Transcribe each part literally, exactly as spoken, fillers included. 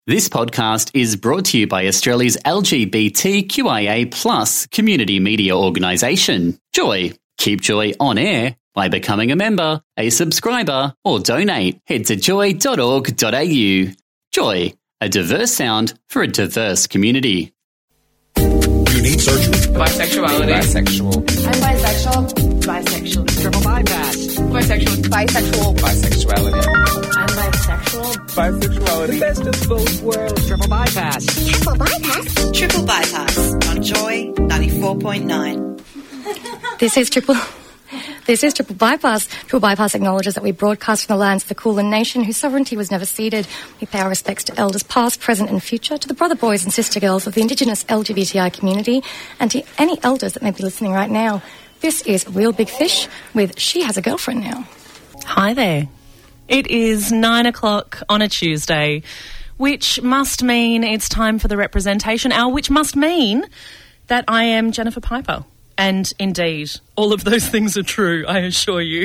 This podcast is brought to you by Australia's L G B T Q I A plus community media organisation, Joy. Keep Joy on air by becoming a member, a subscriber, or donate. Head to joy dot org dot a u. Joy, a diverse sound for a diverse community. You need surgery. Bisexuality. Bisexual. I'm bisexual. Bisexual. Triple bypass. Bisexual. Bisexual. Bisexuality. I'm bisexual. Bisexuality. The best of both worlds. Triple bypass. Triple bypass. Triple Bypass on Joy ninety-four point nine. This is Triple... This is Triple Bypass. Triple Bypass acknowledges that we broadcast from the lands of the Kulin Nation, whose sovereignty was never ceded. We pay our respects to elders past, present and future, to the brother boys and sister girls of the Indigenous L G B T I community, and to any elders that may be listening right now. This is Real Big Fish with She Has a Girlfriend Now. Hi there. It is nine o'clock on a Tuesday, which must mean it's time for the representation hour, which must mean that I am Jennifer Piper. And indeed, all of those things are true, I assure you.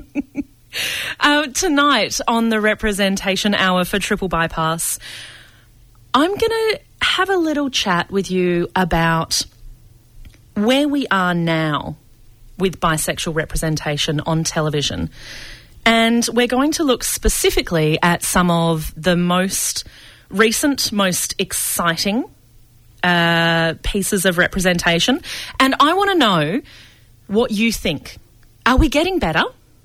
uh, tonight on the representation hour for Triple Bypass, I'm going to have a little chat with you about where we are now with bisexual representation on television. And we're going to look specifically at some of the most recent, most exciting Uh, pieces of representation, and I want to know what you think. Are we getting better?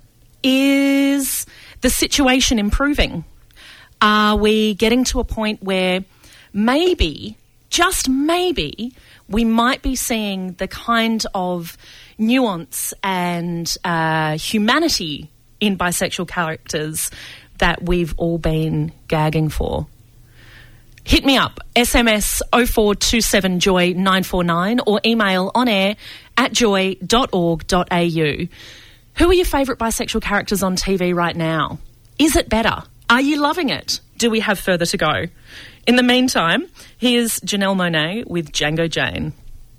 Is the situation improving? Are we getting to a point where maybe, just maybe, we might be seeing the kind of nuance and uh, humanity in bisexual characters that we've all been gagging for? Hit me up, S M S oh four two seven joy nine four nine or email on air at joy dot org dot a u. Who are your favourite bisexual characters on T V right now? Is it better? Are you loving it? Do we have further to go? In the meantime, here's Janelle Monáe with Django Jane.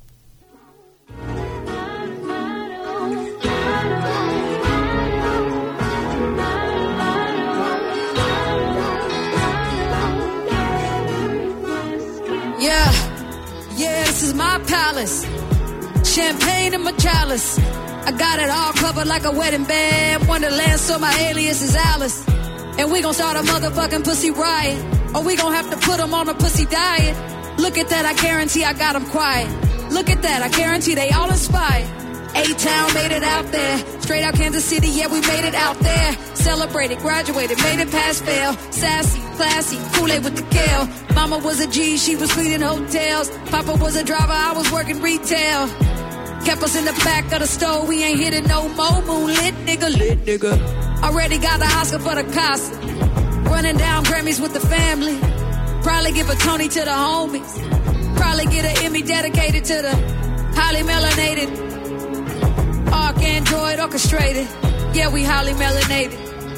Yeah, yeah, this is my palace. Champagne in my chalice. I got it all covered like a wedding band. Wonderland, so my alias is Alice. And we gon' start a motherfucking pussy riot. Or we gon' have to put them on a pussy diet. Look at that, I guarantee I got them quiet. Look at that, I guarantee they all inspired. A-Town made it out there. Straight out Kansas City, yeah, we made it out there. Celebrated, graduated, made it past fail. Sassy, classy, Kool-Aid with the kale. Mama was a G, she was cleaning hotels. Papa was a driver, I was working retail. Kept us in the back of the store, we ain't hitting no more. Moonlit nigga, lit nigga. Already got the Oscar for the Casa. Running down Grammys with the family. Probably give a Tony to the homies. Probably get an Emmy dedicated to the highly melanated. Arc Android orchestrated. Yeah, we highly melanated.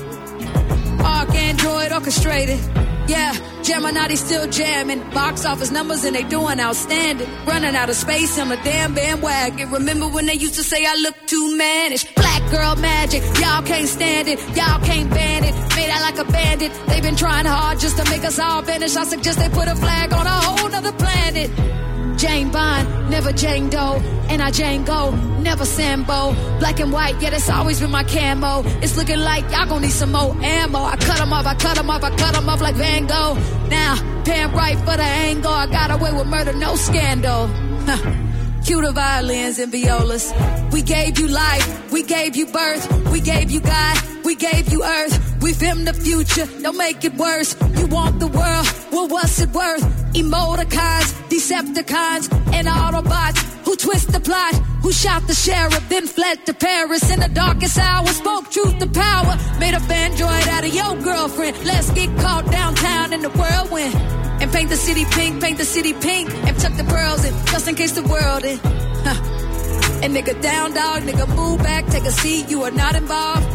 Arc Android orchestrated. Yeah, Gemini still jamming. Box office numbers and they doing outstanding. Running out of space on a damn bandwagon. Remember when they used to say I look too mannish? Black girl magic, y'all can't stand it. Y'all can't ban it. Made out like a bandit. They've been trying hard just to make us all vanish. I suggest they put a flag on a whole nother planet. Jane Bond, never Jane Doe. And I Django, never Sambo. Black and white, yeah, that's always been my camo. It's looking like y'all gon' need some more ammo. I cut them off, I cut them off, I cut them off like Van Gogh. Now, pan right for the angle. I got away with murder, no scandal. Huh. Cue the violins and violas. We gave you life, we gave you birth, we gave you God, we gave you earth. We film the future, don't make it worse. You want the world, well what's it worth? Emoticons, Decepticons, and Autobots who twist the plot, who shot the sheriff, then fled to Paris in the darkest hour, spoke truth to power, made a Android out of your girlfriend. Let's get caught downtown in the whirlwind. And paint the city pink, paint the city pink, and tuck the pearls in, just in case the world in. Huh. And nigga down dog, nigga move back, take a seat, you are not involved.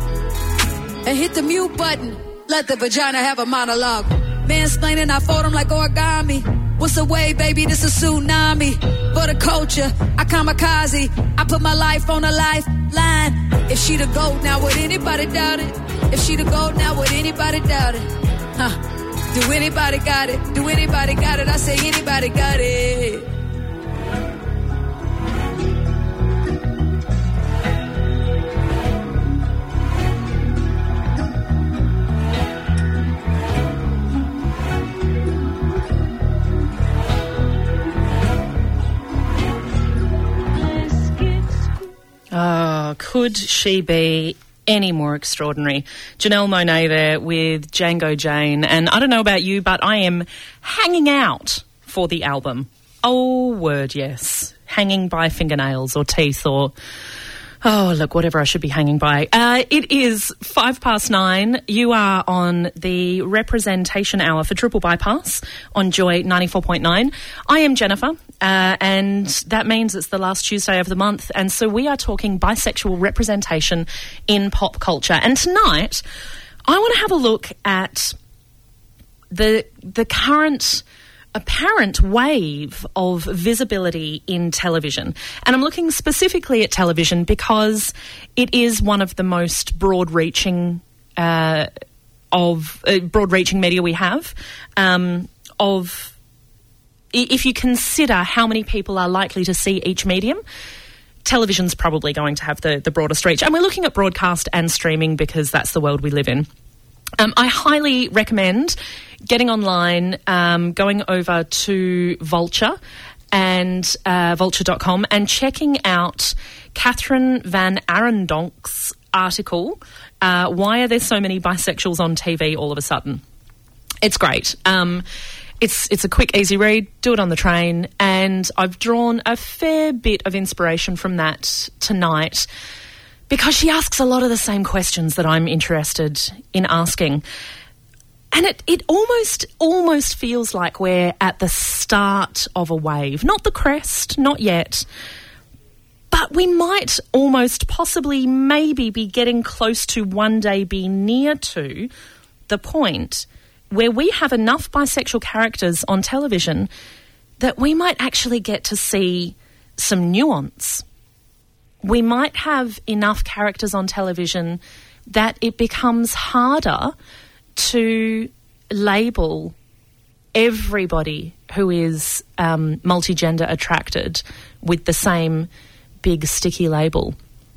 And hit the mute button, let the vagina have a monologue. Mansplaining, I fold them like origami. What's the way, baby, this a tsunami. For the culture, I kamikaze, I put my life on a lifeline. If she the GOAT, now would anybody doubt it? If she the GOAT, now would anybody doubt it? Huh. Do anybody got it? Do anybody got it? I say anybody got it. Oh, could she be any more extraordinary? Janelle Monáe there with Django Jane. And I don't know about you, but I am hanging out for the album. Oh, word, yes. Hanging by fingernails or teeth or... Oh, look, whatever I should be hanging by. Uh, it is five past nine. You are on the representation hour for Triple Bypass on Joy ninety-four point nine. I am Jennifer, uh, and that means it's the last Tuesday of the month, and so we are talking bisexual representation in pop culture. And tonight, I want to have a look at the the current... apparent wave of visibility in television. And I'm looking specifically at television because it is one of the most broad-reaching uh, of uh, broad-reaching media we have. Um, of if you consider how many people are likely to see each medium, television's probably going to have the, the broadest reach. And we're looking at broadcast and streaming because that's the world we live in. Um, I highly recommend getting online, um, going over to Vulture and uh, vulture dot com and checking out Catherine Van Arendonk's article, uh, Why Are There So Many Bisexuals on T V All of a Sudden? It's great. Um, it's, it's a quick, easy read. Do it on the train. And I've drawn a fair bit of inspiration from that tonight, because she asks a lot of the same questions that I'm interested in asking. And it, it almost almost feels like we're at the start of a wave. Not the crest, not yet. But we might almost possibly maybe be getting close to one day be near to the point where we have enough bisexual characters on television that we might actually get to see some nuance. We might have enough characters on television that it becomes harder to label everybody who is um, multi-gender attracted with the same big sticky label.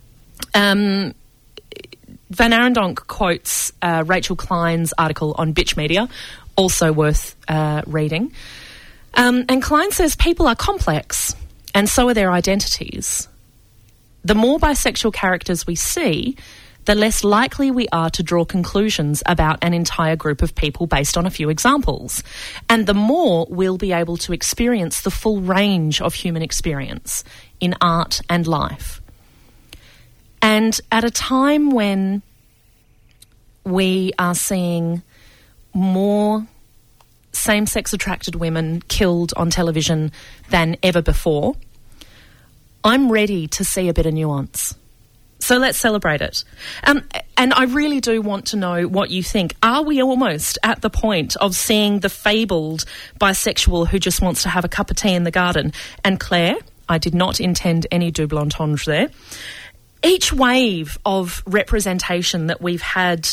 Um, Van Arendonk quotes uh, Rachel Klein's article on Bitch Media, also worth uh, reading. Um, and Klein says people are complex and so are their identities. The more bisexual characters we see, the less likely we are to draw conclusions about an entire group of people based on a few examples. And the more we'll be able to experience the full range of human experience in art and life. And at a time when we are seeing more same-sex attracted women killed on television than ever before, I'm ready to see a bit of nuance. So let's celebrate it. Um, and I really do want to know what you think. Are we almost at the point of seeing the fabled bisexual who just wants to have a cup of tea in the garden? And Claire, I did not intend any double entendre there. Each wave of representation that we've had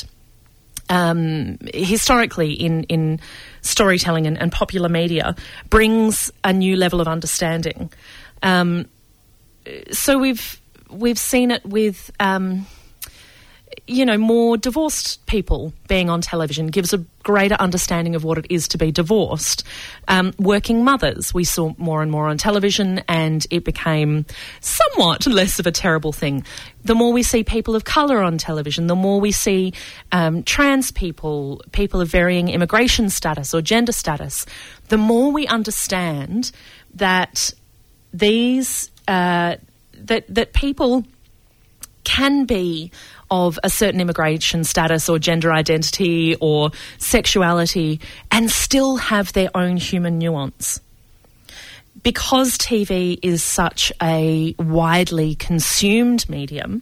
um, historically in, in storytelling and, and popular media brings a new level of understanding. Um So we've we've seen it with, um, you know, more divorced people being on television gives a greater understanding of what it is to be divorced. Um, working mothers, we saw more and more on television, and it became somewhat less of a terrible thing. The more we see people of colour on television, the more we see um, trans people, people of varying immigration status or gender status, the more we understand that these... Uh, that that people can be of a certain immigration status or gender identity or sexuality and still have their own human nuance. Because T V is such a widely consumed medium,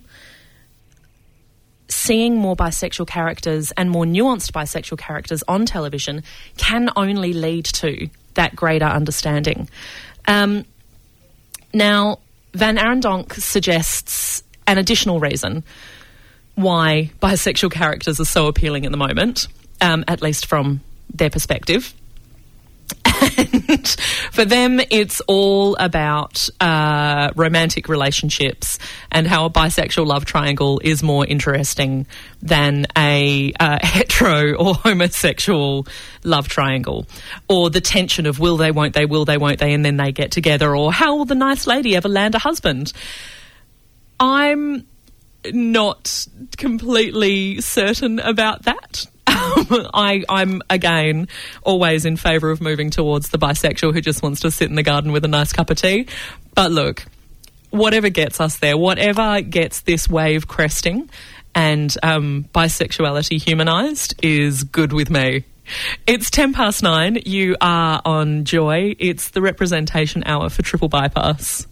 seeing more bisexual characters and more nuanced bisexual characters on television can only lead to that greater understanding. Um, now, Van Arendonk suggests an additional reason why bisexual characters are so appealing at the moment, um, at least from their perspective. And for them, it's all about uh, romantic relationships and how a bisexual love triangle is more interesting than a uh, hetero or homosexual love triangle, or the tension of will they, won't they, will they, won't they, and then they get together, or how will the nice lady ever land a husband. I'm not completely certain about that. I, I'm, again, always in favour of moving towards the bisexual who just wants to sit in the garden with a nice cup of tea. But look, whatever gets us there, whatever gets this wave cresting and um, bisexuality humanised is good with me. It's ten past nine. You are on Joy. It's the representation hour for Triple Bypass.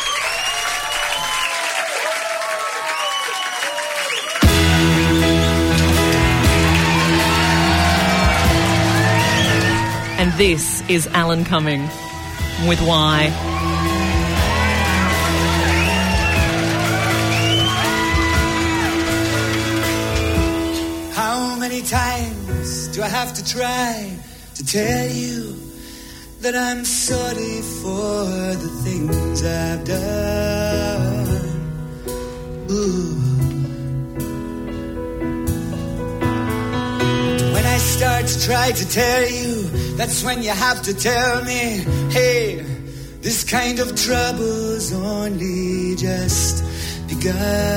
And this is Alan Cumming with Why. How many times do I have to try to tell you that I'm sorry for the things I've done? Ooh. When I start to try to tell you, that's when you have to tell me, hey, this kind of trouble's only just begun.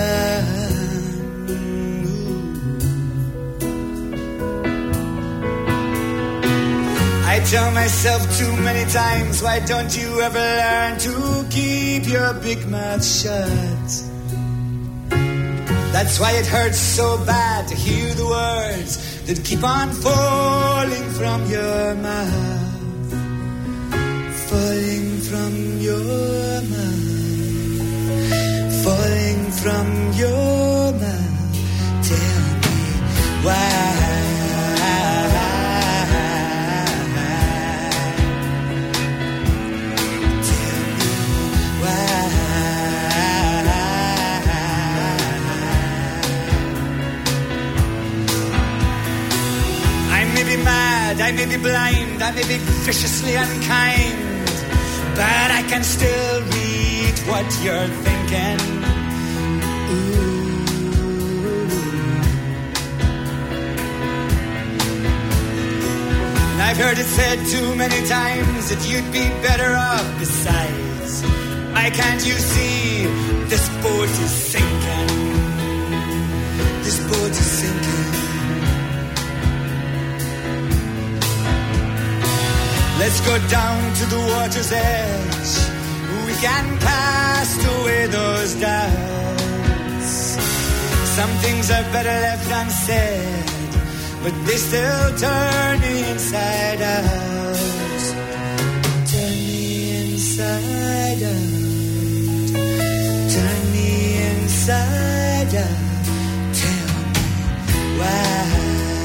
I tell myself too many times, why don't you ever learn to keep your big mouth shut? That's why it hurts so bad to hear the words that keep on falling from your mouth, falling from your mouth, falling from your mouth. Tell me why. I may be blind, I may be viciously unkind, but I can still read what you're thinking. Ooh. And I've heard it said too many times that you'd be better off besides. Why can't you see this boat is sinking? This boat is sinking. Let's go down to the water's edge. We can cast away those doubts. Some things are better left unsaid, but they still turn me inside out. Turn me inside out. Turn me inside out. Tell me why.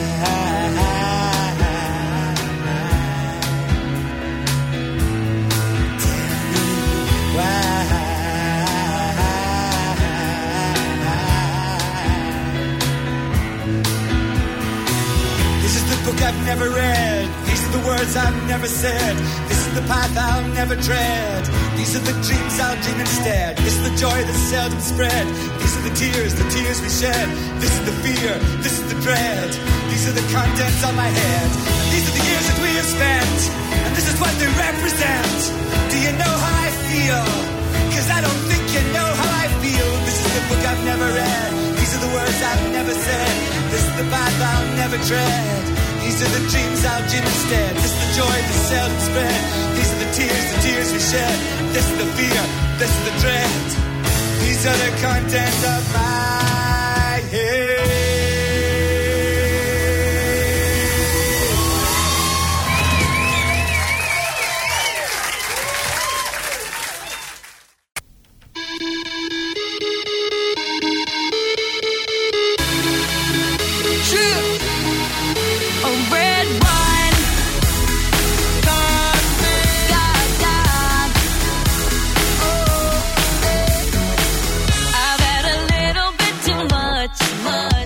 Book I've never read. These are the words I've never said. This is the path I'll never tread. These are the dreams I'll dream instead. This is the joy that's seldom spread. These are the tears, the tears we shed. This is the fear, this is the dread. These are the contents on my head. These are the years that we have spent, and this is what they represent. Do you know how I feel? Cause I don't think you know how I feel. This is the book I've never read. These are the words I've never said. This is the path I'll never tread. These are the dreams I'll dream instead. This is the joy that's seldom spread. These are the tears, the tears we shed. This is the fear, this is the dread. These are the contents of my head. Much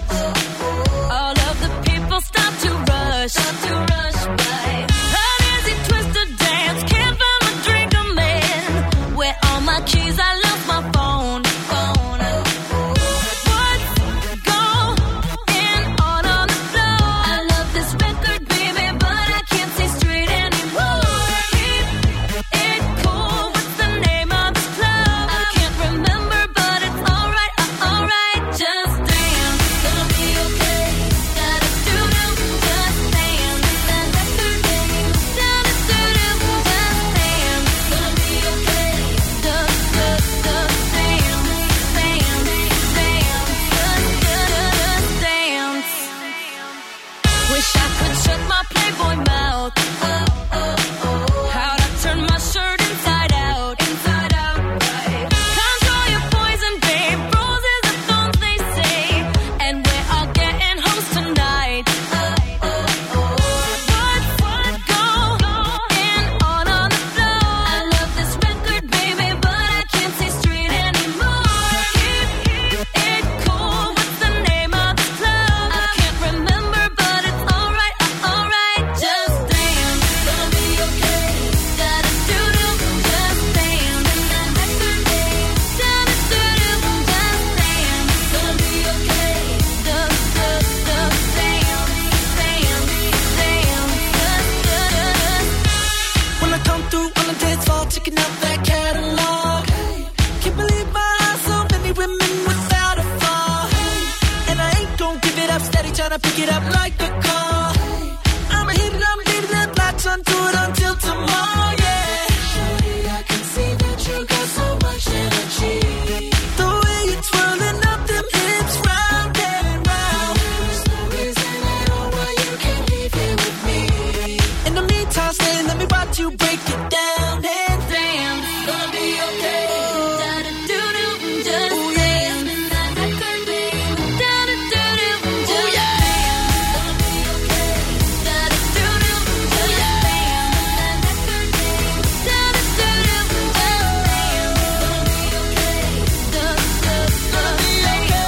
up that catalog. Can't believe my eyes, so many women without a flaw. And I ain't gon' give it up, steady tryna pick it up like a car. I'ma hit it, I'ma leave it, latch onto it until tomorrow, yeah. Shorty, I can see that you got so much energy. The way you're twirling up them hips round and round. There's no reason at all why you can't leave here with me. In the meantime, stay, let me watch you break it down. And damn, it's gonna be okay. Da-da-doo-doo, just ooh, yeah. Spin that record, baby. Da-da-doo-doo, just ooh, yeah. It's gonna be okay. Da-da-doo-doo, just damn. Spin that record, baby. Da-da-doo-doo, just damn. It's gonna be okay. It's gonna be okay.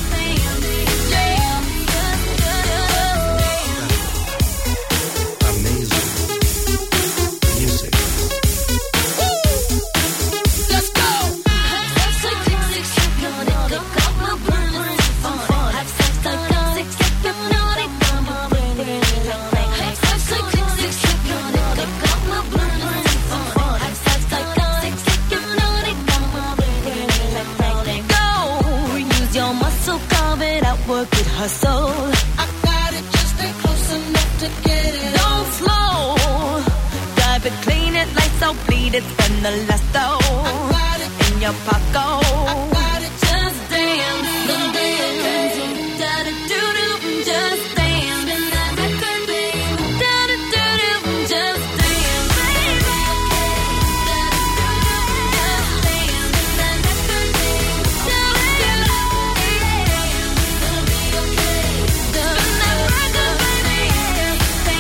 Damn, damn, Amazing music. let's go. Go, use your muscle, carve it out, work it, hustle. I got it, just stay close enough to get it. Don't slow, dive it, clean it, lights out, bleed it, spend the last though. I got it in your pocket. I got it, just dance, gonna be okay. Da da do do, just dance. Spin that record, baby. Da da do do, just dance, baby. Da da do do, just dance. Spin that record, baby. Da da do do, gonna be okay. Spin that record, baby. Dance,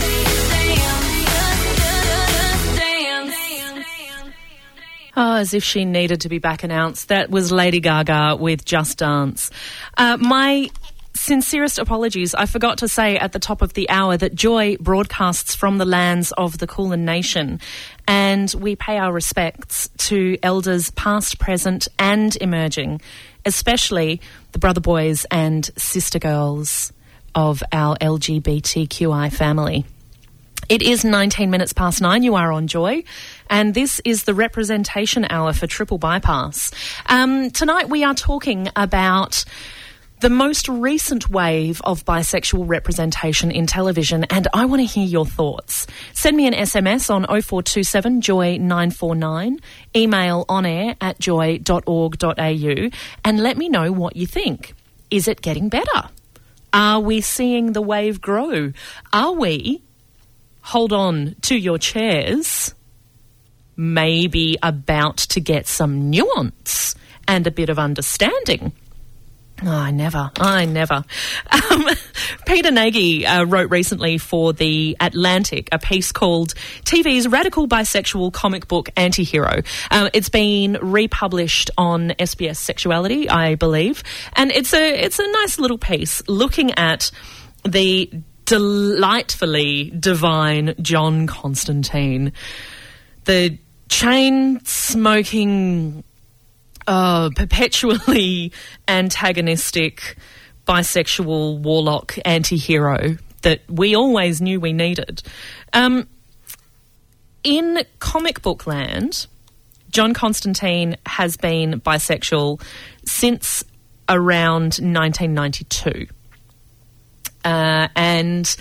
dance, just dance. Oh, as if she needed to be back announced. That was Lady Gaga with Just Dance. Uh, my sincerest apologies. I forgot to say at the top of the hour that Joy broadcasts from the lands of the Kulin Nation, and we pay our respects to elders past, present and emerging, especially the brother boys and sister girls of our L G B T Q I family. It is nineteen minutes past nine. You are on Joy, and this is the representation hour for Triple Bypass. Um, tonight we are talking about the most recent wave of bisexual representation in television, and I want to hear your thoughts. Send me an S M S on oh four two seven joy nine four nine, email onair at joy dot org dot a u, and let me know what you think. Is it getting better? Are we seeing the wave grow? Are we... hold on to your chairs, maybe about to get some nuance and a bit of understanding? Oh, I never, I never. Um, Peter Nagy uh, wrote recently for The Atlantic a piece called T V's Radical Bisexual Comic Book Anti-Hero. Uh, it's been republished on S B S Sexuality, I believe, and it's a it's a nice little piece looking at the delightfully divine John Constantine, the chain-smoking, uh, perpetually antagonistic, bisexual warlock anti-hero that we always knew we needed. Um, in comic book land, John Constantine has been bisexual since around nineteen ninety-two. Uh, and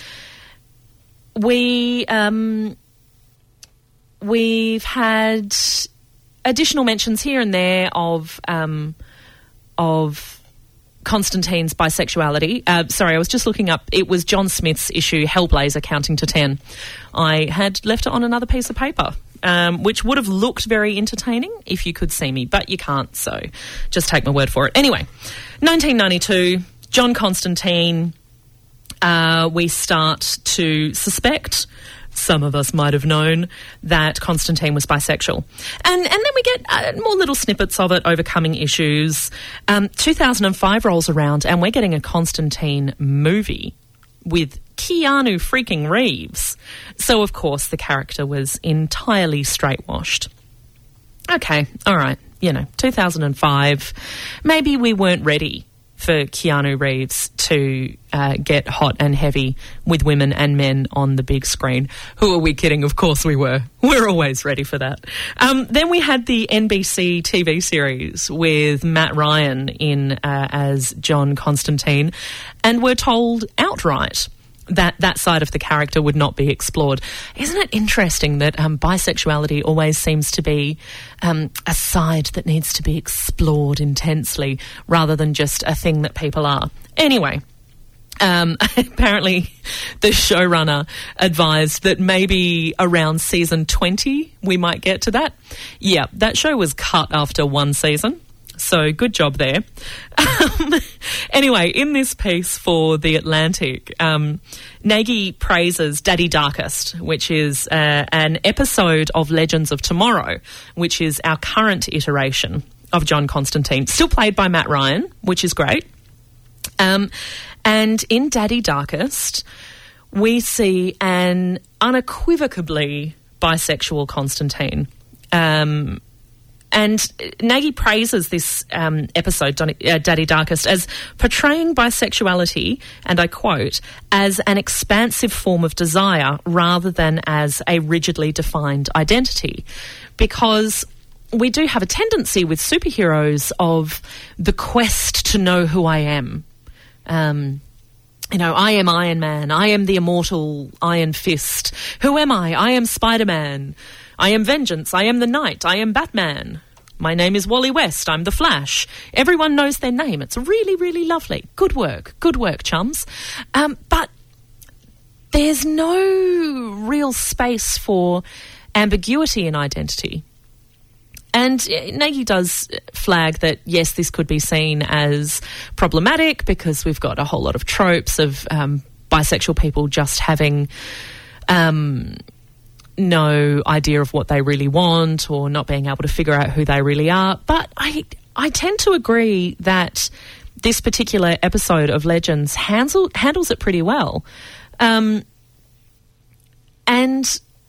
we, um, we've had additional mentions here and there of, um, of Constantine's bisexuality. Uh, sorry, I was just looking up. It was John Smith's issue, Hellblazer, counting to ten. I had left it on another piece of paper, um, which would have looked very entertaining if you could see me, but you can't, so just take my word for it. Anyway, nineteen ninety-two, John Constantine... Uh, we start to suspect, some of us might have known, that Constantine was bisexual. And and then we get uh, more little snippets of it, overcoming issues. Um, two thousand five rolls around and we're getting a Constantine movie with Keanu freaking Reeves. So, of course, the character was entirely straight-washed. Okay, all right, you know, two thousand five, maybe we weren't ready for Keanu Reeves to uh, get hot and heavy with women and men on the big screen. Who are we kidding? Of course we were. We're always ready for that. Um, then we had the N B C T V series with Matt Ryan in uh, as John Constantine, and we're told outright that that side of the character would not be explored. Isn't it interesting that um, bisexuality always seems to be um, a side that needs to be explored intensely rather than just a thing that people are? Anyway, um, apparently the showrunner advised that maybe around season twenty we might get to that. Yeah, that show was cut after one season. So good job there. Um, anyway, in this piece for The Atlantic, um, Nagy praises Daddy Darkest, which is uh, an episode of Legends of Tomorrow, which is our current iteration of John Constantine, still played by Matt Ryan, which is great. Um, and in Daddy Darkest, we see an unequivocally bisexual Constantine. Um And Nagy praises this um, episode, uh, Daddy Darkest, as portraying bisexuality, and I quote, as an expansive form of desire rather than as a rigidly defined identity. Because we do have a tendency with superheroes of the quest to know who I am. Um, you know, I am Iron Man. I am the immortal Iron Fist. Who am I? I am Spider-Man. I am Vengeance. I am the Knight. I am Batman. My name is Wally West. I'm the Flash. Everyone knows their name. It's really, really lovely. Good work. Good work, chums. Um, but there's no real space for ambiguity in identity. And Nagy does flag that, yes, this could be seen as problematic because we've got a whole lot of tropes of um, bisexual people just having Um, no idea of what they really want or not being able to figure out who they really are. But I I tend to agree that this particular episode of Legends handle, handles it pretty well. Um, and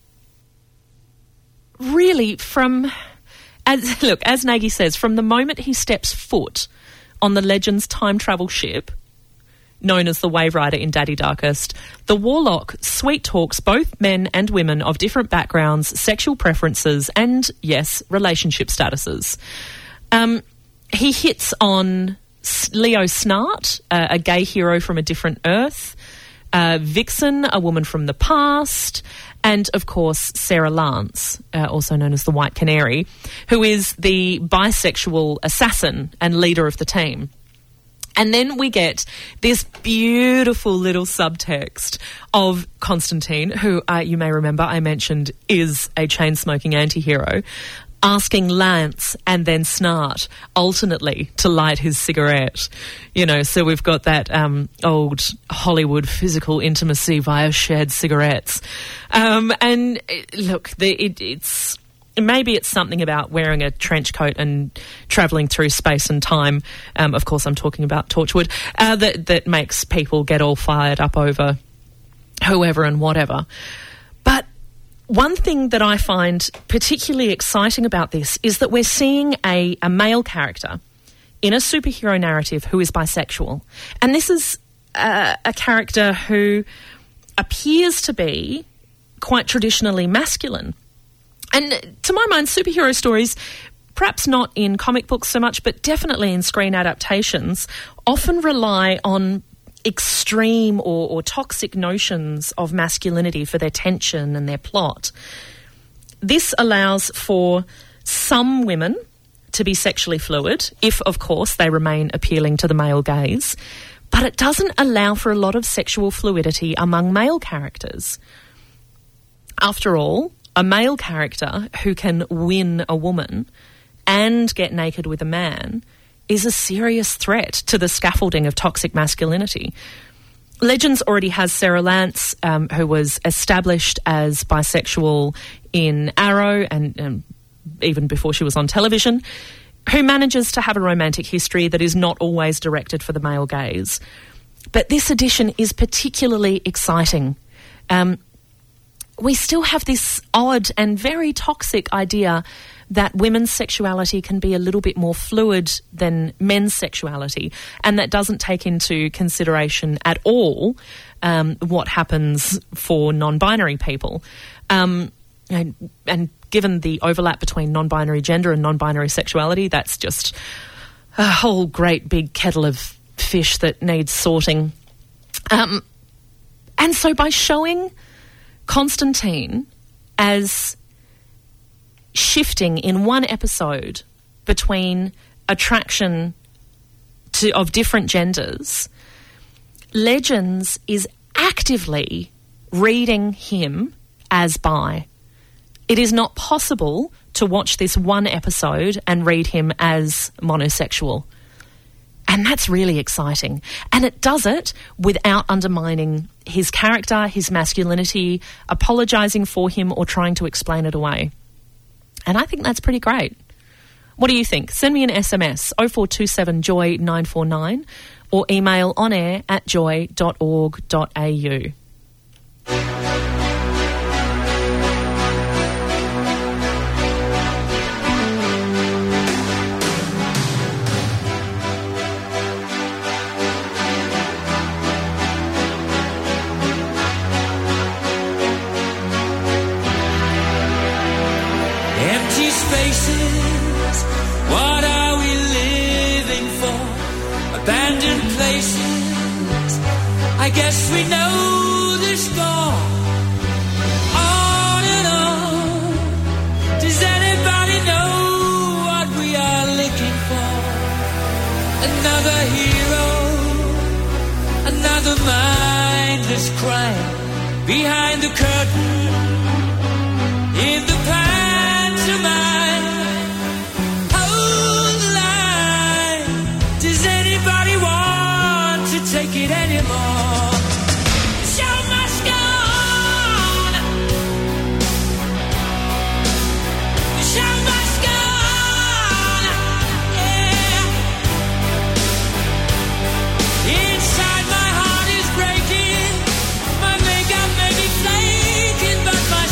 really from, as look, as Nagy says, from the moment he steps foot on the Legends time travel ship, known as the Wave Rider in Daddy Darkest, the Warlock sweet talks both men and women of different backgrounds, sexual preferences, and, yes, relationship statuses. Um, he hits on Leo Snart, uh, a gay hero from a different Earth, uh, Vixen, a woman from the past, and, of course, Sarah Lance, uh, also known as the White Canary, who is the bisexual assassin and leader of the team. And then we get this beautiful little subtext of Constantine, who uh, you may remember I mentioned is a chain-smoking anti-hero, asking Lance and then Snart alternately to light his cigarette. You know, so we've got that um, old Hollywood physical intimacy via shared cigarettes. Um, and it, look, the, it, it's... Maybe it's something about wearing a trench coat and travelling through space and time. Um, of course, I'm talking about Torchwood. Uh, that that makes people get all fired up over whoever and whatever. But one thing that I find particularly exciting about this is that we're seeing a, a male character in a superhero narrative who is bisexual. And this is uh, a character who appears to be quite traditionally masculine. And to my mind, superhero stories, perhaps not in comic books so much, but definitely in screen adaptations, often rely on extreme or, or toxic notions of masculinity for their tension and their plot. This allows for some women to be sexually fluid, if, of course, they remain appealing to the male gaze, but it doesn't allow for a lot of sexual fluidity among male characters. After all, a male character who can win a woman and get naked with a man is a serious threat to the scaffolding of toxic masculinity. Legends already has Sarah Lance, um, who was established as bisexual in Arrow and um, even before she was on television, who manages to have a romantic history that is not always directed for the male gaze. But this edition is particularly exciting. Um, we still have this odd and very toxic idea that women's sexuality can be a little bit more fluid than men's sexuality, and that doesn't take into consideration at all um, what happens for non-binary people. Um, and, and given the overlap between non-binary gender and non-binary sexuality, that's just a whole great big kettle of fish that needs sorting. Um, and so by showing Constantine as shifting in one episode between attraction to of different genders, Legends is actively reading him as bi. It is not possible to watch this one episode and read him as monosexual. And that's really exciting. And it does it without undermining his character, his masculinity, apologising for him or trying to explain it away. And I think that's pretty great. What do you think? Send me an S M S, oh four two seven joy nine four nine, or email onair at joy dot org dot a u. Empty spaces, what are we living for? Abandoned places, I guess we know the score. On and on, does anybody know what we are looking for? Another hero, another mindless crime behind the curtain, in the past. Hold the line. Does anybody want to take it anymore? The show must go on. The show must go on. Yeah. Inside my heart is breaking. My makeup may be flaking, but my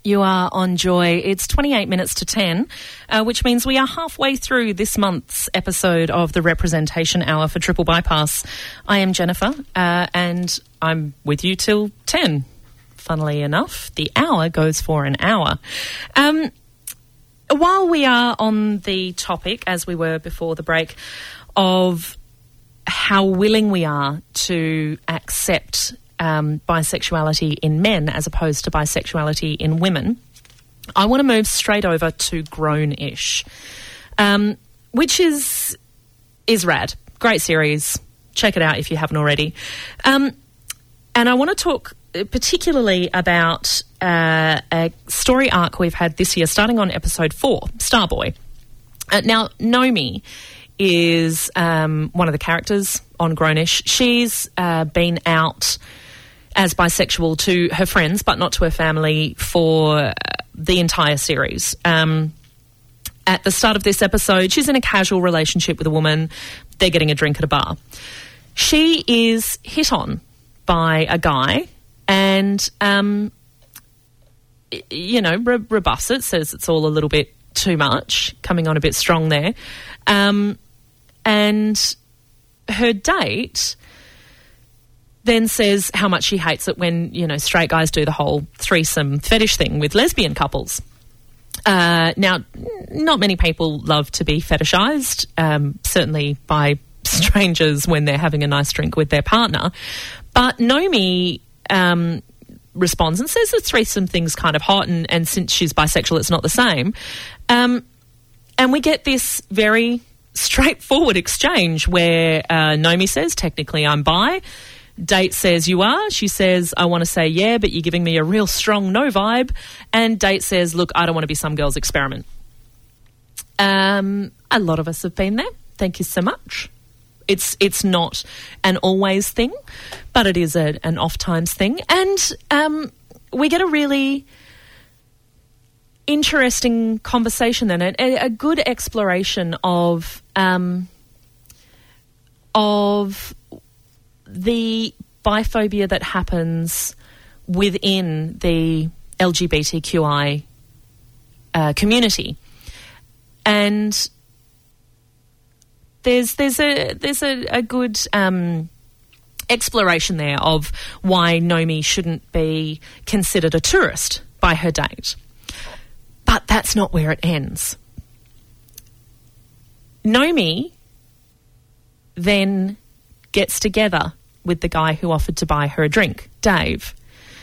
You are on Joy. It's twenty-eight minutes to ten, uh, which means we are halfway through this month's episode of the Representation Hour for Triple Bypass. I am Jennifer, uh, and I'm with you till ten. Funnily enough, the hour goes for an hour. Um, while we are on the topic, as we were before the break, of how willing we are to accept um, bisexuality in men as opposed to bisexuality in women, I want to move straight over to Grown-ish, um, which is is rad. Great series. Check it out if you haven't already. Um, and I want to talk particularly about uh, a story arc we've had this year, starting on episode four, Starboy. Uh, now, Nomi is um, one of the characters on Grown-ish. She's uh, been out as bisexual to her friends, but not to her family, for the entire series. Um, at the start of this episode, she's in a casual relationship with a woman. They're getting a drink at a bar. She is hit on by a guy and, um, you know, re- rebuffs it, says it's all a little bit too much, coming on a bit strong there. Um, and her date then says how much she hates it when, you know, straight guys do the whole threesome fetish thing with lesbian couples. Uh, now, not many people love to be fetishized, um, certainly by strangers when they're having a nice drink with their partner. But Nomi um, responds and says the threesome thing's kind of hot, and, and since she's bisexual, it's not the same. Um, and we get this very straightforward exchange where uh, Nomi says, technically I'm bi. Date says, you are. She says, I want to say yeah, but you're giving me a real strong no vibe. And Date says, look, I don't want to be some girl's experiment. Um, a lot of us have been there. Thank you so much. It's it's not an always thing, but it is a, an oft-times thing. And um, we get a really interesting conversation then, a, a good exploration of um, of the biphobia that happens within the L G B T Q I uh, community. And there's there's a there's a, a good um, exploration there of why Nomi shouldn't be considered a tourist by her date. But that's not where it ends. Nomi then gets together with the guy who offered to buy her a drink, Dave.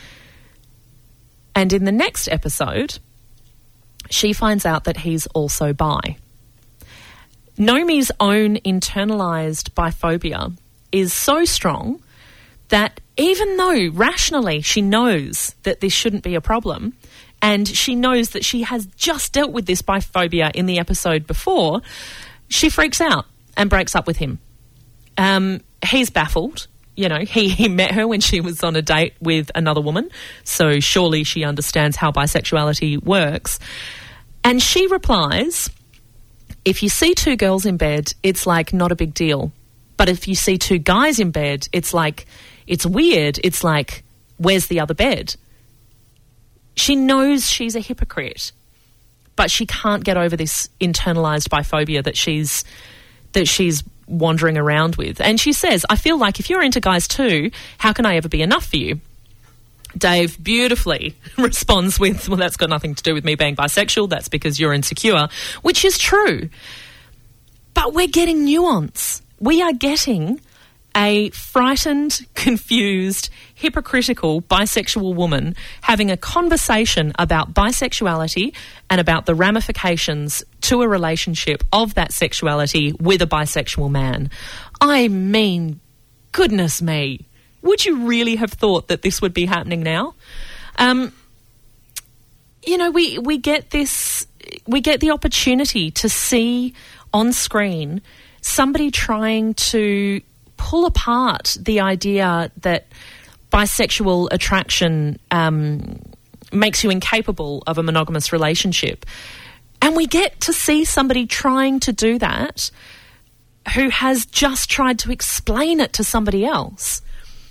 And in the next episode, she finds out that he's also bi. Nomi's own internalised biphobia is so strong that even though rationally she knows that this shouldn't be a problem, and she knows that she has just dealt with this biphobia in the episode before, she freaks out and breaks up with him. Um, he's baffled. You know, he, he met her when she was on a date with another woman, so surely she understands how bisexuality works. And she replies, if you see two girls in bed, it's like not a big deal. But if you see two guys in bed, it's like, it's weird. It's like, where's the other bed? She knows she's a hypocrite, but she can't get over this internalised biphobia that she's that she's wandering around with. And she says, I feel like if you're into guys too, how can I ever be enough for you? Dave beautifully responds with, well, that's got nothing to do with me being bisexual. That's because you're insecure, which is true. But we're getting nuance. We are getting a frightened, confused, hypocritical bisexual woman having a conversation about bisexuality and about the ramifications to a relationship of that sexuality with a bisexual man. I mean, goodness me. Would you really have thought that this would be happening now? Um, you know, we, we get this, we get the opportunity to see on screen somebody trying to pull apart the idea that bisexual attraction um, makes you incapable of a monogamous relationship. And we get to see somebody trying to do that who has just tried to explain it to somebody else.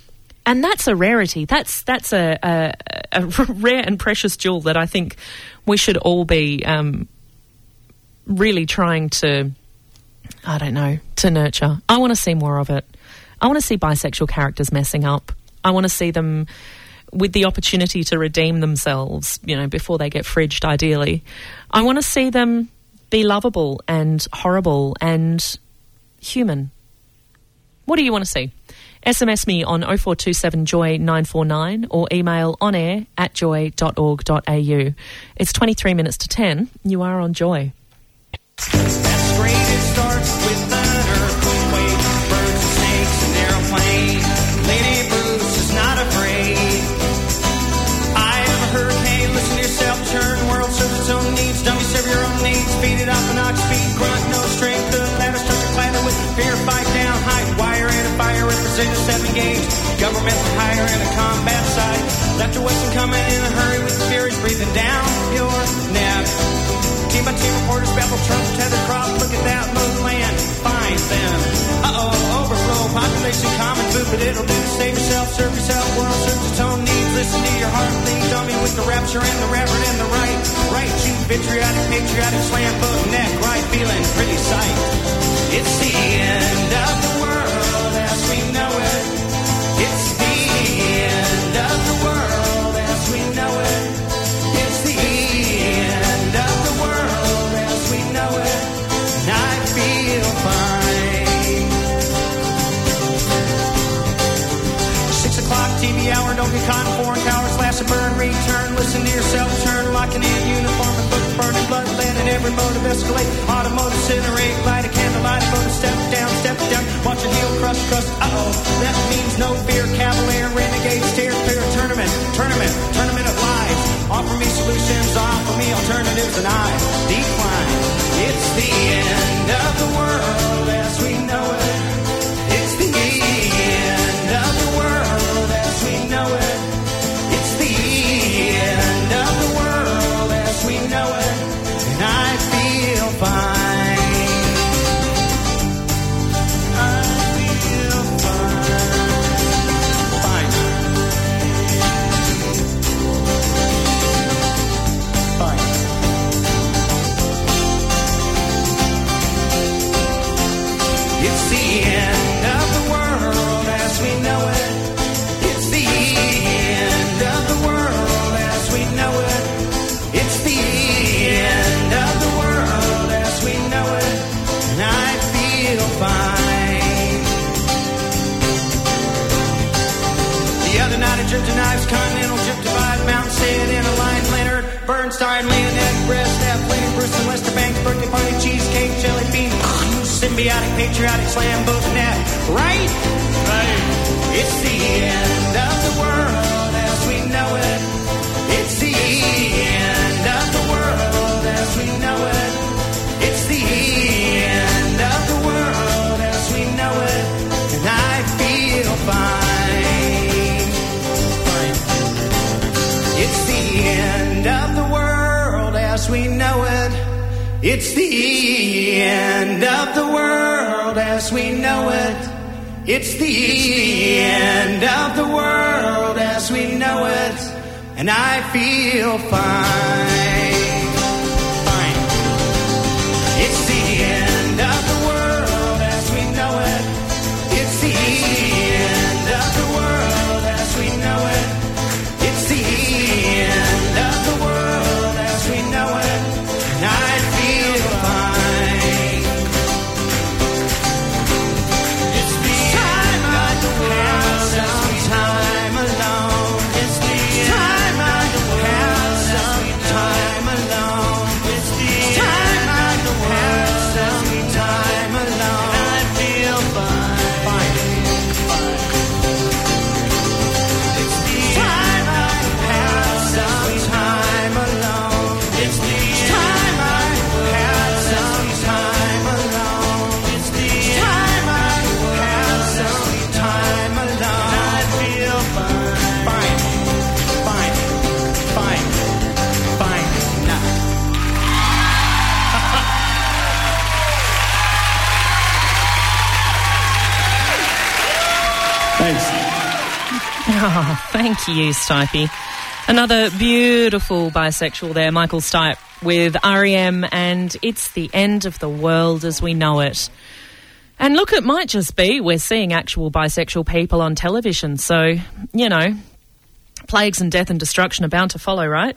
And that's a rarity. That's that's a, a, a rare and precious jewel that I think we should all be um, really trying to, I don't know, to nurture. I want to see more of it. I want to see bisexual characters messing up. I want to see them with the opportunity to redeem themselves, you know, before they get fridged, ideally. I want to see them be lovable and horrible and human. What do you want to see? S M S me on oh four two seven joy nine four nine or email onair at joy dot org dot a u. It's twenty-three minutes to ten. You are on Joy. That's great, it starts with an earthquake, birds and snakes, an aeroplane. Lady Bruce is not afraid. I am a hurricane, listen to yourself, turn, world serves its own needs, dummy serve your own needs, feed it off an ox, feed, grunt, no strength, the ladder starts to clatter with fear, fight down, hide, wire and a fire, represent a seven gauge, government for hire and a combat side, left or western coming in a hurry with the furies breathing down your neck. Team by team reporters babble, Trump, tether crop, look at that low land, find them. Uh-oh, overflow, population, common food, but it'll do to save yourself, serve yourself, world serves its own needs, listen to your heart, lead dummy with the rapture and the reverend and the right, right, you vitriolic, patriotic, slam book, neck, right, feeling pretty sight. It's the end of the world as we know it. It's the end of the world as we know it. It's the end of the world as we know it. And I feel fine. Six o'clock T V hour, don't get caught in foreign cowards, slash and burn, return, listen to yourself, turn, locking in uniform and book, burning blood, lead in every motive, escalate, automotive, incinerate, light a candle, light a motor, step down, step down, watch your heel crush, crust, uh-oh, that means no fear, cavalier, renegade, stare clear, tournament, tournament, tournament of lives, offer me solutions, offer me alternatives, and I decline. It's the end of the world as we know it. It's the end of the world as we know it. It's the end of the world as we know it. And I feel fine. I feel fine. Fine. Fine. It's the end of the world as we know it. It's the end of the world as we know it. It's the end of the world as we know it. And I feel fine. The other night I dripped to knives, continental drip divide, mountain sand in a line, Leonard, Bernstein, Leonette, Brest, F. Lady Bruce and Lester Banks, birthday party, cheesecake, jelly bean, symbiotic, patriotic, slam both net, right? Right. It's the end of the world as we know it. It's the end of the world as we know it. It's the end of the world as we know it. And I feel fine. Fine. It's the end of the world as we know it. It's the end of the world as we know it. It's the end of the world as we know it. And I feel fine. Fine. It's the end of the world as we know it. It's the end of the world as we know it. It's the end of the world as we know it. And I feel fine. It's the time I don't have some time alone. It's the time I don't have some time Oh, thank you, Stipe. Another beautiful bisexual there, Michael Stipe, with R E M and It's the End of the World as We Know It. And look, it might just be we're seeing actual bisexual people on television, so, you know, plagues and death and destruction are bound to follow, right?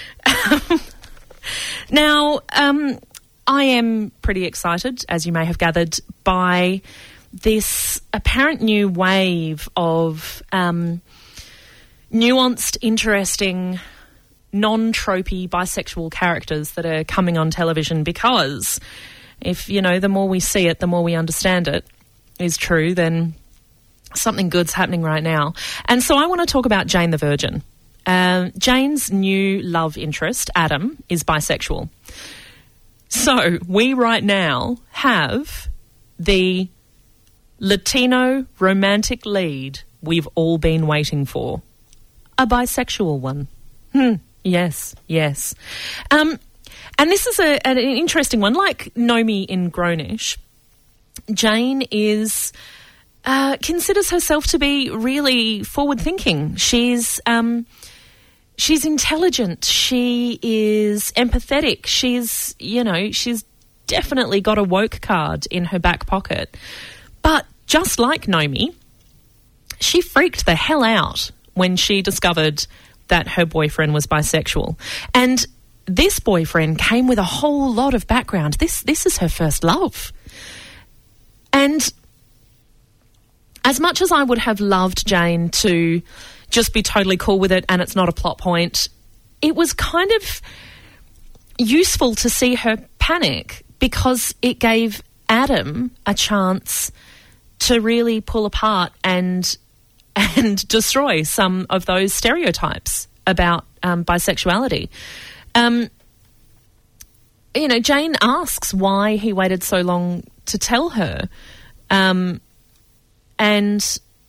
Now, um, I am pretty excited, as you may have gathered, by this apparent new wave of um, nuanced, interesting, non-tropey bisexual characters that are coming on television, because if, you know, the more we see it, the more we understand it is true, then something good's happening right now. And so I want to talk about Jane the Virgin. Uh, Jane's new love interest, Adam, is bisexual. So we right now have the Latino romantic lead we've all been waiting for. A bisexual one. Hmm. Yes, yes. Um, and this is a, an interesting one. Like Nomi in Grownish, Jane is... Uh, considers herself to be really forward-thinking. She's um, she's intelligent. She is empathetic. She's, you know, she's definitely got a woke card in her back pocket. But just like Nomi, she freaked the hell out when she discovered that her boyfriend was bisexual. And this boyfriend came with a whole lot of background. This this is her first love. And as much as I would have loved Jane to just be totally cool with it and it's not a plot point, it was kind of useful to see her panic because it gave Adam a chance to really pull apart and and destroy some of those stereotypes about um, bisexuality. Um, you know, Jane asks why he waited so long to tell her. Um And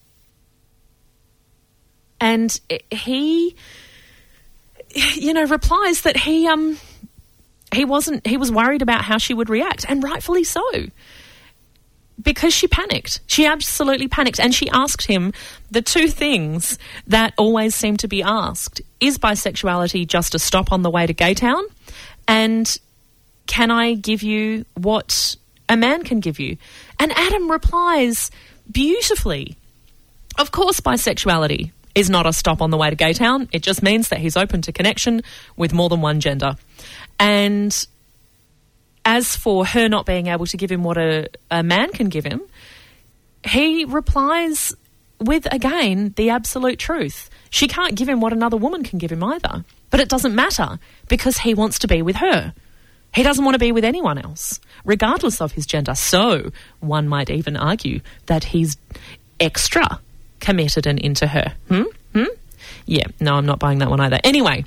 and he, you know, replies that he um he wasn't he was worried about how she would react, and rightfully so, because she panicked. She absolutely panicked, and she asked him the two things that always seem to be asked: is bisexuality just a stop on the way to Gay Town? And can I give you what a man can give you? And Adam replies beautifully, of course bisexuality is not a stop on the way to Gay Town. It just means that he's open to connection with more than one gender. And as for her not being able to give him what a, a man can give him, he replies with, again, the absolute truth. She can't give him what another woman can give him either. But it doesn't matter because he wants to be with her. He doesn't want to be with anyone else, regardless of his gender. So one might even argue that he's extra committed and into her. Hmm? Hmm? Yeah, no, I'm not buying that one either. Anyway,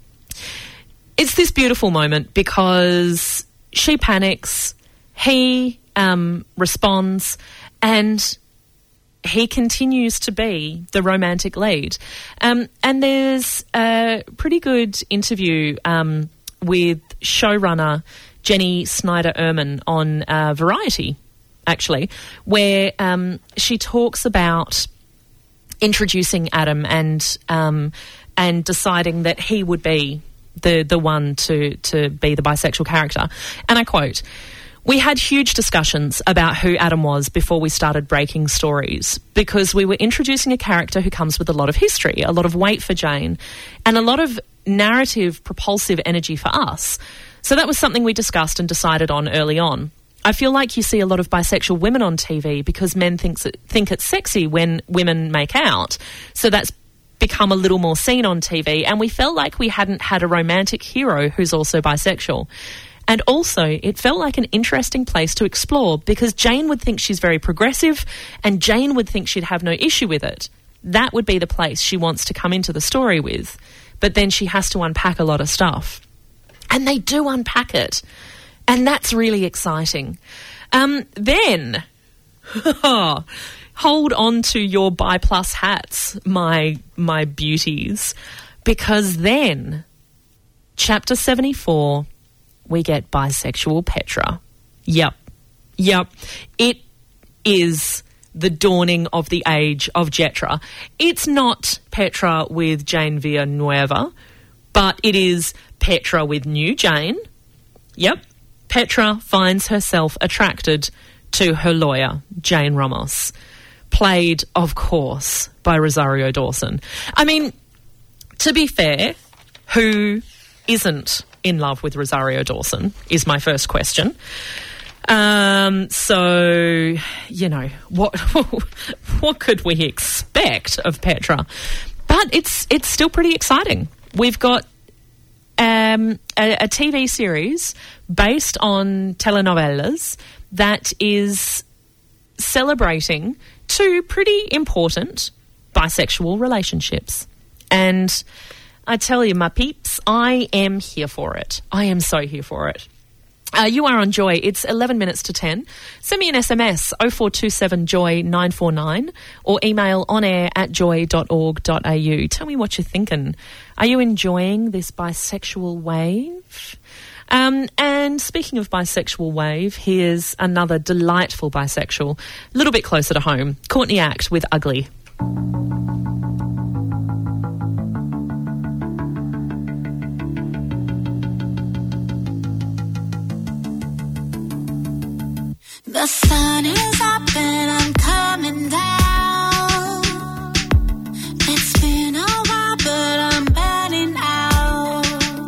it's this beautiful moment because she panics, he um, responds, and he continues to be the romantic lead. Um, and there's a pretty good interview um with showrunner Jenny Snyder-Urman on uh, Variety, actually, where um, she talks about introducing Adam and um, and deciding that he would be the the one to to be the bisexual character. And I quote, "We had huge discussions about who Adam was before we started breaking stories, because we were introducing a character who comes with a lot of history, a lot of weight for Jane, and a lot of narrative propulsive energy for us. So that was something we discussed and decided on early on. I feel like you see a lot of bisexual women on T V because men thinks it, think it's sexy when women make out. So that's become a little more seen on T V, and we felt like we hadn't had a romantic hero who's also bisexual. And also, it felt like an interesting place to explore because Jane would think she's very progressive and Jane would think she'd have no issue with it. That would be the place she wants to come into the story with. But then she has to unpack a lot of stuff. And they do unpack it. And that's really exciting. Um, then, hold on to your Bi Plus hats, my, my beauties, because then, chapter seventy-four, we get bisexual Petra. Yep. Yep. It is the dawning of the age of Jetra. It's not Petra with Jane Villanueva, but it is Petra with new Jane. Yep. Petra finds herself attracted to her lawyer, Jane Ramos, played, of course, by Rosario Dawson. I mean, to be fair, who isn't in love with Rosario Dawson is my first question. Um, so, you know, what what could we expect of Petra? But it's it's still pretty exciting. We've got um, a, a T V series based on telenovelas that is celebrating two pretty important bisexual relationships. And I tell you, my peeps, I am here for it. I am so here for it. Uh, you are on Joy. It's eleven minutes to ten. Send me an S M S, oh four two seven joy nine four nine, or email onair at joy dot org dot a u. Tell me what you're thinking. Are you enjoying this bisexual wave? Um, and speaking of bisexual wave, here's another delightful bisexual, a little bit closer to home. Courtney Act with Ugly. The sun is up and I'm coming down. It's been a while but I'm burning out.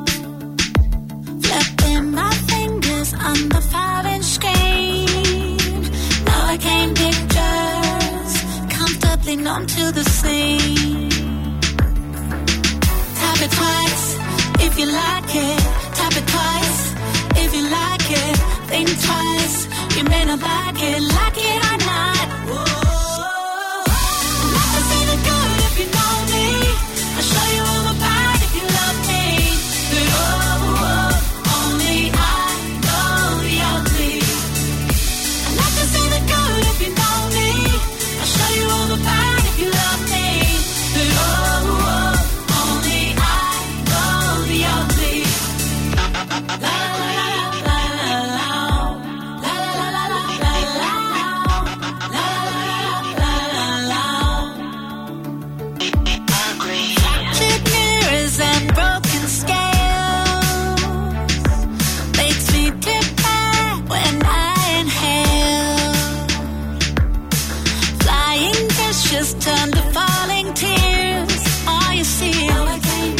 Flipping my fingers on the five-inch screen. Now I gain pictures, comfortably numb to the scene. Tap it twice if you like it. Tap it twice if you like it. Think twice. You may not like it, like it or not. Whoa. Not to say the good if you know me. I'll show you all about if you love me. But oh, oh, only I know the ugly. Not to say the good if you know me. I'll show you all about if you love me. But oh, oh, only I know the ugly. La la la la la la. Just turn to falling tears. All you see are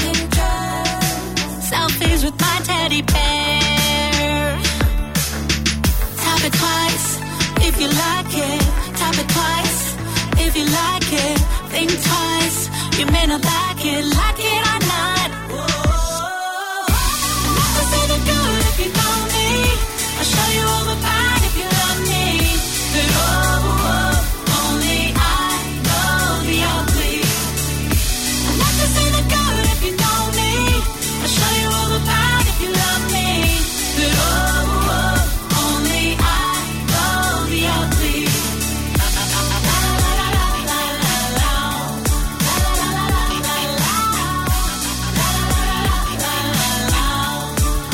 selfies with my teddy bear. Tap it twice if you like it. Tap it twice if you like it. Think twice. You may not like it, like it or not. Whoa. Not to say the good if you know me. I'll show you all about if you love me. But oh, oh, only I know the ugly. Not to say the good if you know me. I'll show you all about if you love me. But oh, oh, only I know the ugly. La la la la la la la la. La la la la la la. La la la la la.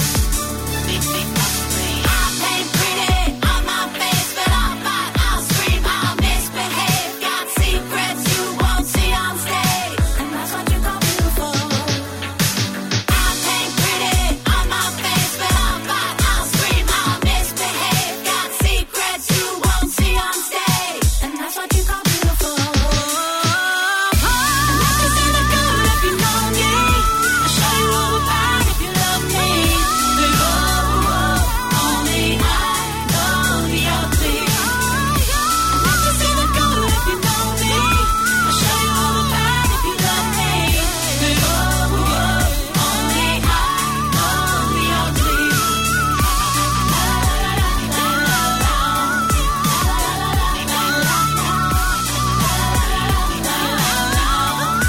I play pretty on my face, but I fight, I'll scream, I'll misbehave. Got secrets you won't see on stage, and that's what you call beautiful. I play pretty on my face, but I fight, I'll scream, I'll misbehave. Got secrets you won't see on stage, and that's what you call beautiful. Not to say the good if you know me. I'll show you all about if you love me. But oh, oh, only I know the ugly. Not to say the good if you know me. I'll show you all about if you love me. But oh, oh, only I know the ugly. La la la la la la. La la la la la la. La la la la la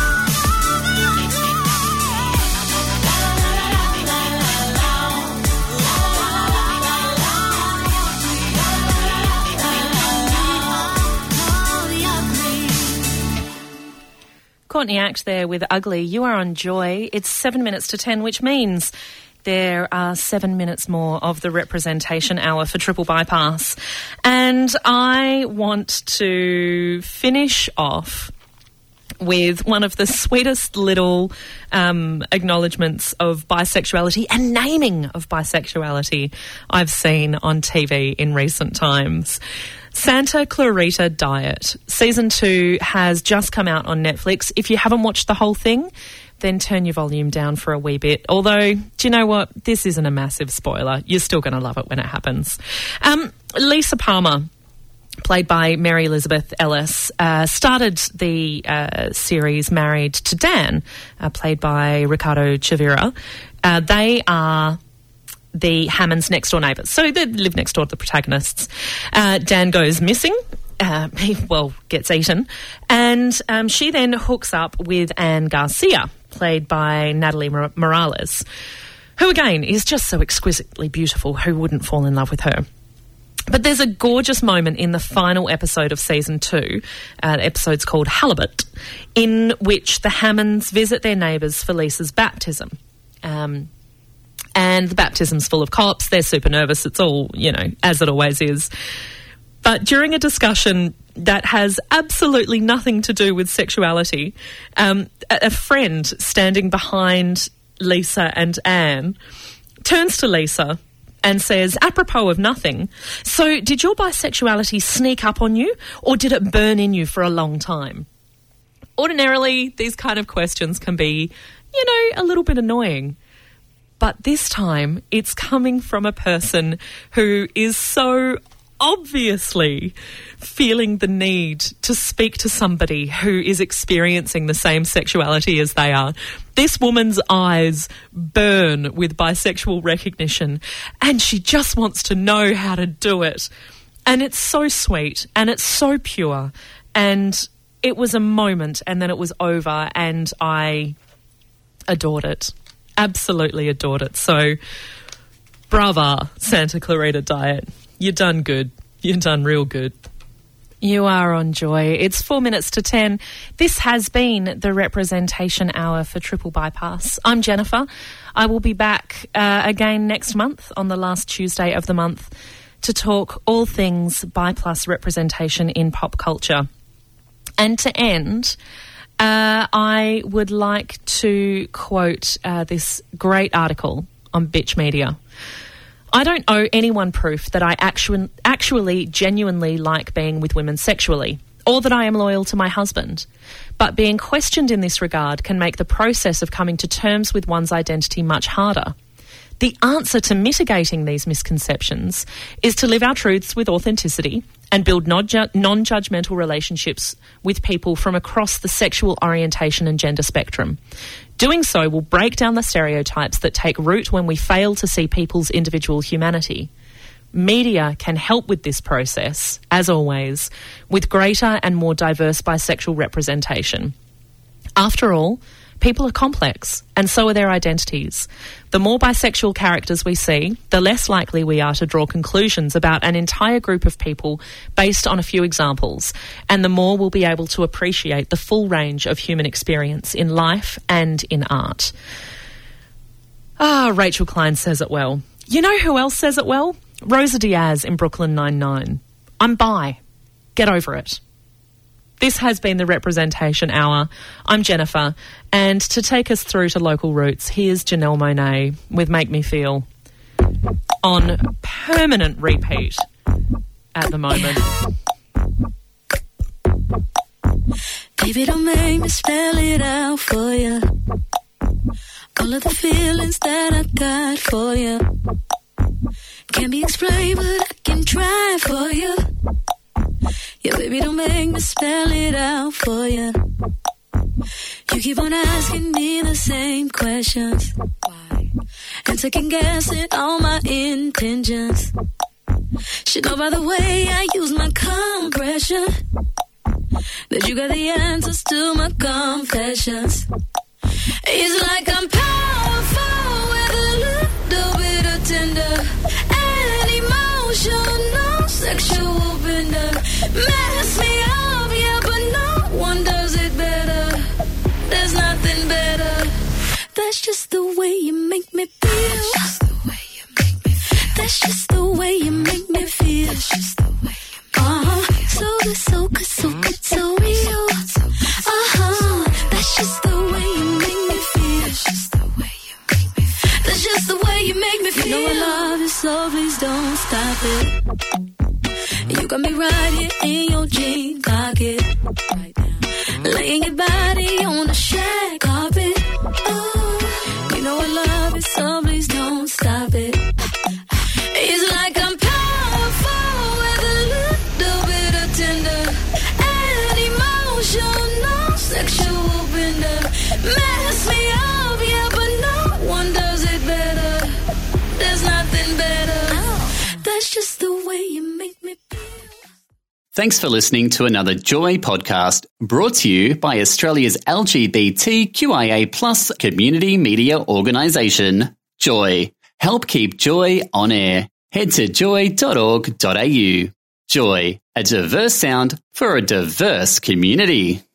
Courtney Act there with Ugly. You are on Joy. It's seven minutes to ten, which means There are seven minutes more of the representation hour for Triple Bypass. And I want to finish off with one of the sweetest little um, acknowledgements of bisexuality and naming of bisexuality I've seen on T V in recent times. Santa Clarita Diet. Season two has just come out on Netflix. If you haven't watched the whole thing, then turn your volume down for a wee bit. Although, do you know what? This isn't a massive spoiler. You're still going to love it when it happens. Um, Lisa Palmer, played by Mary Elizabeth Ellis, uh, started the uh, series Married to Dan, uh, played by Ricardo Chavira. Uh, they are the Hammonds' next-door neighbours. So they live next door to the protagonists. Uh, Dan goes missing. Uh, he, well, gets eaten. And um, she then hooks up with Anne Garcia, played by Natalie Mor- Morales, who, again, is just so exquisitely beautiful. Who wouldn't fall in love with her? But there's a gorgeous moment in the final episode of season two, uh, the episode's called Halibut, in which the Hammonds visit their neighbours for Lisa's baptism. Um, and the baptism's full of cops. They're super nervous. It's all, you know, as it always is. But during a discussion that has absolutely nothing to do with sexuality, um, a, a friend standing behind Lisa and Anne turns to Lisa and says, apropos of nothing, so did your bisexuality sneak up on you or did it burn in you for a long time? Ordinarily, these kind of questions can be, you know, a little bit annoying. But this time, it's coming from a person who is so obviously feeling the need to speak to somebody who is experiencing the same sexuality as they are. This woman's eyes burn with bisexual recognition and she just wants to know how to do it. And it's so sweet and it's so pure. And it was a moment and then it was over and I adored it. Absolutely adored it. So, brava, Santa Clarita Diet. You've done good. You've done real good. You are on Joy. It's four minutes to ten. This has been the representation hour for Triple Bypass. I'm Jennifer. I will be back uh, again next month on the last Tuesday of the month to talk all things bi plus representation in pop culture. And to end, uh, I would like to quote uh, this great article on Bitch Media. I don't owe anyone proof that I actu- actually genuinely like being with women sexually, or that I am loyal to my husband. But being questioned in this regard can make the process of coming to terms with one's identity much harder. The answer to mitigating these misconceptions is to live our truths with authenticity and build non-ju- non-judgmental relationships with people from across the sexual orientation and gender spectrum. Doing so will break down the stereotypes that take root when we fail to see people's individual humanity. Media can help with this process, as always, with greater and more diverse bisexual representation. After all, people are complex, and so are their identities. The more bisexual characters we see, the less likely we are to draw conclusions about an entire group of people based on a few examples, and the more we'll be able to appreciate the full range of human experience in life and in art. Ah, Rachel Klein says it well. You know who else says it well? Rosa Diaz in Brooklyn Nine-Nine. I'm bi. Get over it. This has been the Representation Hour. I'm Jennifer, and to take us through to local roots, here's Janelle Monáe with Make Me Feel on permanent repeat at the moment. Baby, don't make me spell it out for you. All of the feelings that I got for you can't be explained, but I can try for you. Yeah, baby, don't make me spell it out for you. You keep on asking me the same questions. Why? And second guessing all my intentions. Should know by the way I use my compression that you got the answers to my confessions. It's like I'm powerful with a little bit of tender and emotional sexual bender. Mess me up, yeah, but no one does it better. There's nothing better. That's just the way you make me feel. That's just the way you make me feel. That's just the way you make uh-huh. me feel. So good, so good, so good, so real. Uh-huh. That's just the way you make me feel. That's just the way you make me feel. That's just the way you make me feel. You know I love you, so please don't stop it. You got me right here in your jean pocket. Right now. Laying your body on the shag carpet. Oh, you know I love it, so please don't stop it. It's like I'm powerful with a little bit of tender and emotional, sexual bender. Mess me up, yeah, but no one does it better. There's nothing better. That's just the way you make me feel. Thanks for listening to another Joy podcast brought to you by Australia's L G B T Q I A plus community media organisation, Joy. Help keep Joy on air. Head to joy dot org dot a u. Joy, a diverse sound for a diverse community.